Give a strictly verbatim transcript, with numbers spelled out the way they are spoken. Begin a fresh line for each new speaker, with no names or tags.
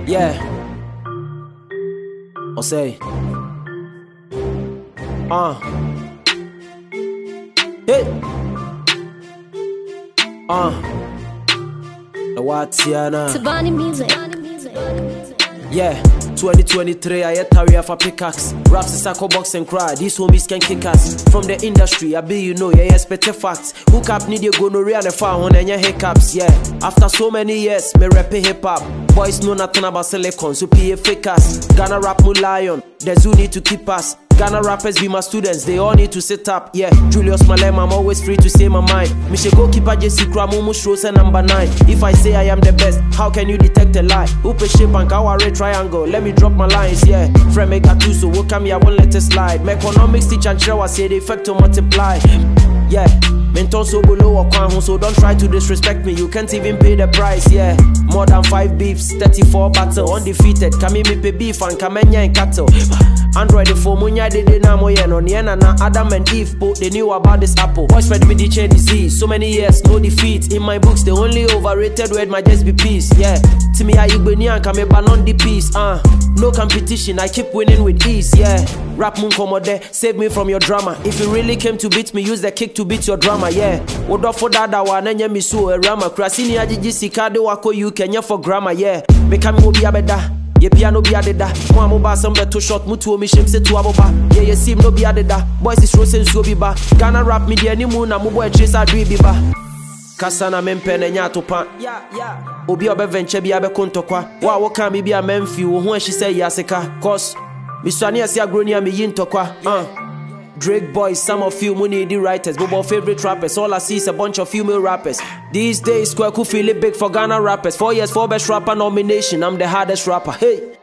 Yeah. I'll say. Uh. Hey. Uh. The Watiana.
Tabani music.
Yeah. twenty twenty-three, I hit Taria for pickaxe. Raps is a box and cry. These homies can kick us. From the industry, I be you know, yeah, expect facts. Hook up, need you go no real and far on and your hiccups, yeah. After so many years, me rap hip hop. Boys know nothing about silicon, so P A fake us. Ghana rap mu lion, there's who need to keep us. Ghana rappers be my students, they all need to sit up, yeah. Julius Malema, I'm always free to say my mind. Me she go keep a J C Kramumu shows a number nine. If I say I am the best, how can you detect a lie? Upe shape and kaware triangle, let me drop my lines, yeah. Friend make a two, so what come here, I won't let it slide. My economics teacher and show I say the effect to multiply. Yeah, menton so below or kwan, so don't try to disrespect me. You can't even pay the price, yeah. More than five beefs, thirty-four battle, undefeated. Kami me pay beef and kamenya and cattle. Android the phone, munya de de na moye no niena na Adam and Eve, both they knew about this apple. Boys spread me the chain disease, so many years, no defeat. In my books, the only overrated word might just be peace, yeah. To me, I igbeni and kame banon the peace, uh. No competition, I keep winning with ease, yeah. Rap moon komode, save me from your drama. If you really came to beat me, use the kick to beat your drama, yeah. Odo for dada wa nenye mi so e rama. Krasini ajiji sikade wako you Kenya for grammar, yeah. Me kami mo biya beda, ye piano biya deda. Mwa mo ba sambe to shot, mutu o mi shimse tu aboba. Yeah, ye sim no biya deda, boys is rosen so biba. Ghana rap media ni mu na mo boy chase adri biba. Kasana mempene nyato pan. Yeah, yeah. Obi obe venture bi abe kontokwa. Wa wo kan mi bi a memfi wo ho she say yaseka. Cause mi swani asi agroni a mi yintokwa. Uh. Drake boys, some of you money the writers, but my favorite rappers. All I see is a bunch of female rappers. These days, Kwaku feel it big for Ghana rappers. Four years, four best rapper nomination. I'm the hardest rapper. Hey.